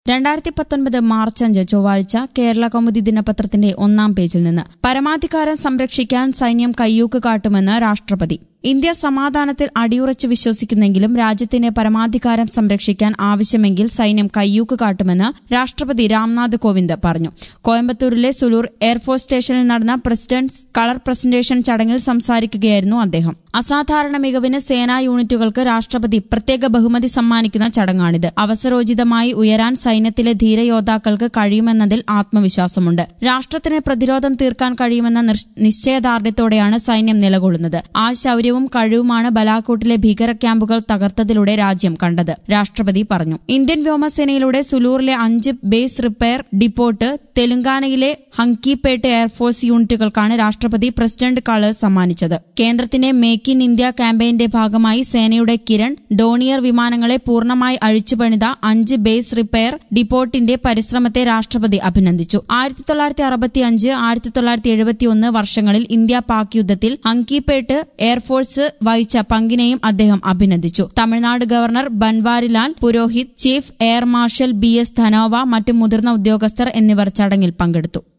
2019 March 5 ചൊവ്വാഴ്ച കേരള കൗമുദി ദിനപത്രത്തിന്റെ 1-ാം പേജിൽ നിന്ന് പരമാധികാരം സംരക്ഷിക്കാൻ സൈന്യം കയ്യൂക്ക് കാട്ടുമെന്ന് രാഷ്ട്രപതി. ഇന്ത്യ സമാധാനത്തിൽ അടിയുറച്ച് വിശ്വസിക്കുന്നെങ്കിലും രാജ്യത്തിന്റെ പരമാധികാരം സംരക്ഷിക്കാൻ ആവശ്യമെങ്കിൽ സൈന്യം കയ്യൂക്ക് കാട്ടുമെന്ന് രാഷ്ട്രപതി രാംനാഥ് കോവിന്ദ് പറഞ്ഞു. കോയമ്പത്തൂരിലെ സുലൂർ എയർഫോഴ്സ് സ്റ്റേഷനിൽ നടന്ന പ്രസിഡന്റ്സ് കളർ പ്രസന്റേഷൻ ചടങ്ങിൽ സംസാരിക്കുകയായിരുന്നു അദ്ദേഹം. അസാധാരണ മികവിന് സേനാ യൂണിറ്റുകൾക്ക് രാഷ്ട്രപതി പ്രത്യേക ബഹുമതി സമ്മാനിക്കുന്ന ചടങ്ങാണിത്. അവസരോചിതമായി ഉയരാൻ സൈന്യത്തിലെ ധീരയോദ്ധാക്കൾക്ക് കഴിയുമെന്നതിൽ ആത്മവിശ്വാസമുണ്ട്. രാഷ്ട്രത്തിന് പ്രതിരോധം തീർക്കാൻ കഴിയുമെന്ന നിശ്ചയദാർഢ്യത്തോടെയാണ് സൈന്യം നിലകൊള്ളുന്നത്. ആ ശൌര്യവും കഴിവുമാണ് ബലാക്കോട്ടിലെ ഭീകര ക്യാമ്പുകൾ തകർത്തതിലൂടെ രാജ്യം കണ്ടത്, രാഷ്ട്രപതി പറഞ്ഞു. ഇന്ത്യൻ വ്യോമസേനയിലൂടെ സുലൂറിലെ 5 ബേസ് റിപ്പയർ ഡിപ്പോട്ട് തെലങ്കാനയിലെ ഹങ്കിപേട്ട് എയർഫോഴ്സ് യൂണിറ്റുകൾക്കാണ് രാഷ്ട്രപതി പ്രസിഡന്റ് കളേഴ്സ് സമ്മാനിച്ചത്. കേന്ദ്രത്തിന്റെ മേക്ക് ഇൻ ഇന്ത്യ ക്യാമ്പയിന്റെ ഭാഗമായി സേനയുടെ കിരൺ, ഡോണിയർ വിമാനങ്ങളെ പൂർണ്ണമായി അഴിച്ചുപണിത 5 ബേസ് റിപ്പയർ ഡിപ്പോട്ടിന്റെ പരിശ്രമത്തെ രാഷ്ട്രപതി അഭിനന്ദിച്ചു. 1965, 1971 വർഷങ്ങളിൽ ഇന്ത്യ പാക് യുദ്ധത്തിൽ ഹങ്കിപേട്ട് എയർഫോഴ്സ് വഹിച്ച പങ്കിനെയും അദ്ദേഹം അഭിനന്ദിച്ചു. Tamil Nadu governor Banwarilal Purohit, chief air marshal BS Dhanoa, മറ്റ് മുതിർന്ന ഉദ്യോഗസ്ഥർ എന്നിവർ ചടങ്ങിൽ പങ്കെടുത്തു.